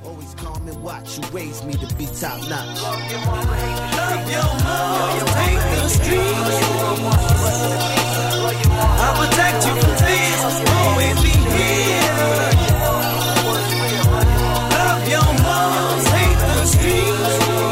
Always calm and watch. You raised me to be top notch. Love your mom, hate the streets. I'll protect you from this. Always be here. Love your mom, hate the streets.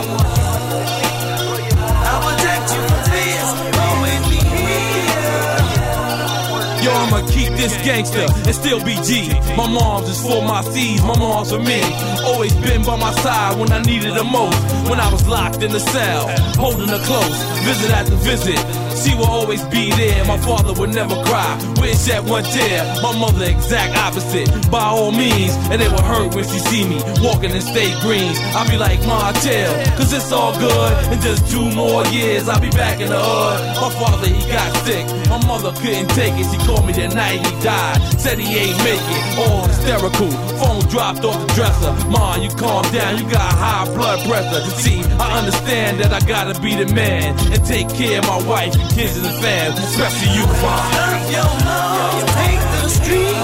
I'll protect you from this. Always be here. Yo, I'ma keep this gangster and still be G. My mom's is for my C's, my mom's for me. Always been by my side when I needed her most. When I was locked in the cell, holding her close, visit after visit. She will always be there. My father would never cry, wouldn't shed one tear. My mother exact opposite, by all means. And it would hurt when she see me walking in state greens. I'll be like, Ma, chill, cause it's all good. In just 2 more years, I'll be back in the hood. My father, he got sick. My mother couldn't take it. She called me the night he died. Said he ain't make it. All hysterical. Phone dropped off the dresser. Ma, you calm down. You got high blood pressure. See, I understand that I gotta be the man and take care of my wife and kids and the fam, especially you, Ma. Love your mom, hate the streets.